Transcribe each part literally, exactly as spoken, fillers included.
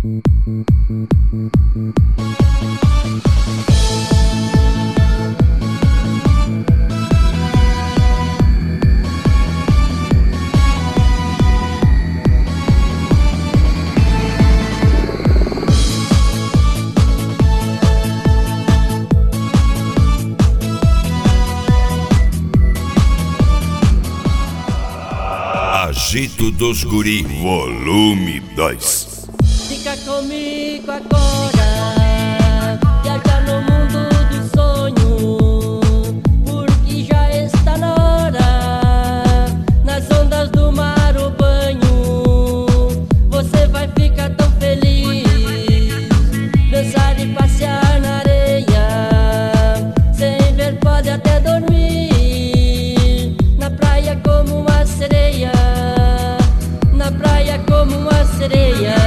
Agito dos Guri, volume dois. Fica comigo agora, viajar no mundo do sonho, porque já está na hora. Nas ondas do mar o banho, você vai ficar tão feliz. Dançar e passear na areia, sem ver pode até dormir. Na praia como uma sereia, na praia como uma sereia.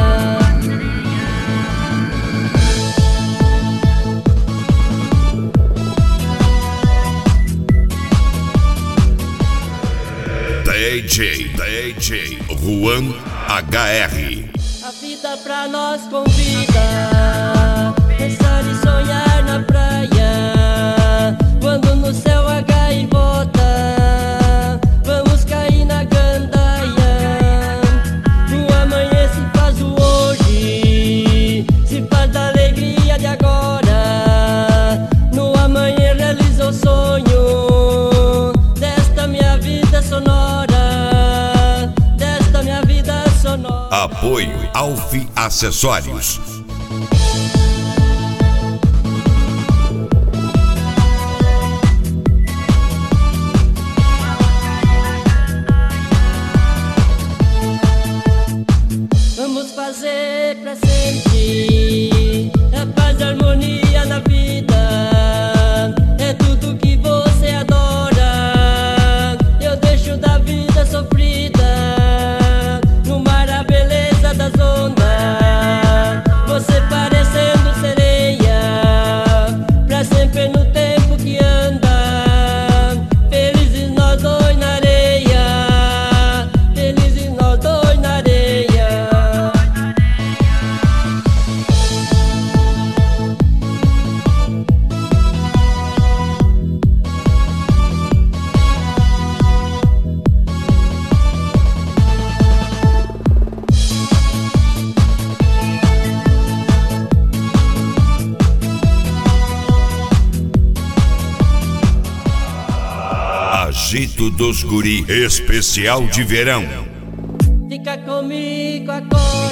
D J, D J Juan H R. A vida pra nós convida, pensar e sonhar na praia. Quando no céu a gaivota, vamos cair na gandaia. No amanhã se faz o hoje, se faz da alegria de agora. No amanhã realiza o sonho desta minha vida sonora, desta minha vida sonora. Apoio Alfi Acessórios. Vamos fazer pra sempre a paz e a harmonia na vida. É tudo que você adora. Eu deixo da vida sofrida, no mar a beleza das ondas. Você parecendo sereia, pra sempre no tempo que anda. Felizes nós dois na areia, felizes nós dois na areia. Agito dos Guri, especial de verão. Fica comigo agora.